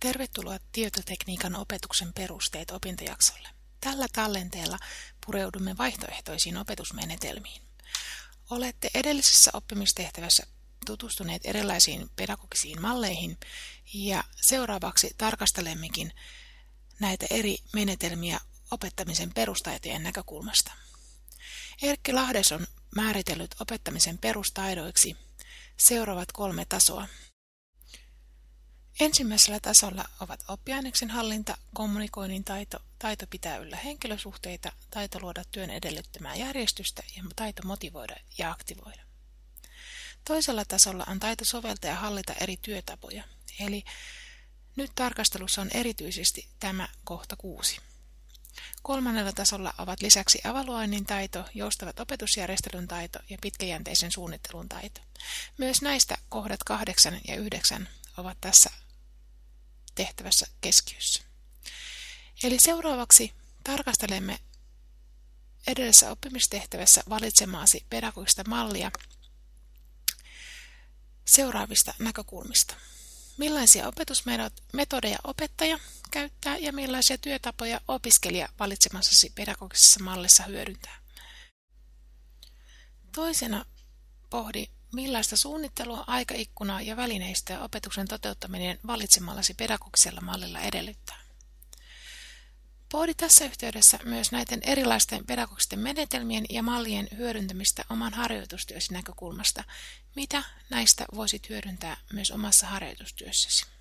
Tervetuloa tietotekniikan opetuksen perusteet opintojaksolle. Tällä tallenteella pureudumme vaihtoehtoisiin opetusmenetelmiin. Olette edellisessä oppimistehtävässä tutustuneet erilaisiin pedagogisiin malleihin ja seuraavaksi tarkastelemmekin näitä eri menetelmiä opettamisen perustaitojen näkökulmasta. Erkki Lahdes on määritellyt opettamisen perustaidoiksi seuraavat 3 tasoa. Ensimmäisellä tasolla ovat oppiaineksen hallinta, kommunikoinnin taito, taito pitää yllä henkilösuhteita, taito luoda työn edellyttämää järjestystä ja taito motivoida ja aktivoida. Toisella tasolla on taito soveltaa ja hallita eri työtapoja, eli nyt tarkastelussa on erityisesti tämä kohta 6. Kolmannella tasolla ovat lisäksi evaluoinnin taito, joustavat opetusjärjestelyn taito ja pitkäjänteisen suunnittelun taito. Myös näistä kohdat 8 ja 9 ovat tässä tehtävässä keskiössä. Eli seuraavaksi tarkastelemme edellisessä oppimistehtävässä valitsemaasi pedagogista mallia seuraavista näkökulmista. Millaisia opetusmetodeja opettaja käyttää ja millaisia työtapoja opiskelija valitsemassasi pedagogisessa mallissa hyödyntää. Toisena pohdi, millaista suunnittelua, aikaikkunaa ja välineistöä opetuksen toteuttaminen valitsemallasi pedagogisella mallilla edellyttää. Pohdi tässä yhteydessä myös näiden erilaisten pedagogisten menetelmien ja mallien hyödyntämistä oman harjoitustyösi näkökulmasta. Mitä näistä voisit hyödyntää myös omassa harjoitustyössäsi?